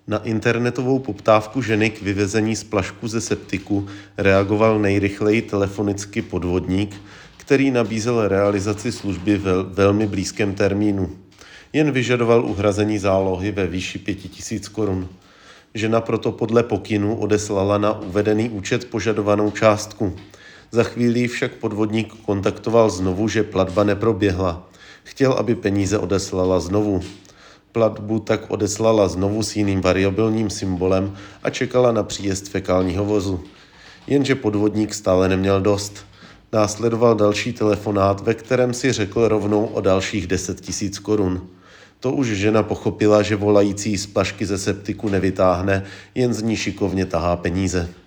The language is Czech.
Na internetovou poptávku ženy k vyvezení splašku ze septiku reagoval nejrychleji telefonicky podvodník, který nabízel realizaci služby ve velmi blízkém termínu. Jen vyžadoval uhrazení zálohy ve výši 5 000 korun. Žena proto podle pokynu odeslala na uvedený účet požadovanou částku. Za chvíli však podvodník kontaktoval znovu, že platba neproběhla. Chtěl, aby peníze odeslala znovu. Platbu tak odeslala znovu s jiným variabilním symbolem a čekala na příjezd fekálního vozu. Jenže podvodník stále neměl dost. Následoval další telefonát, ve kterém si řekl rovnou o dalších 10 000 korun. To už žena pochopila, že volající z splašky ze septiku nevytáhne, jen z ní šikovně tahá peníze.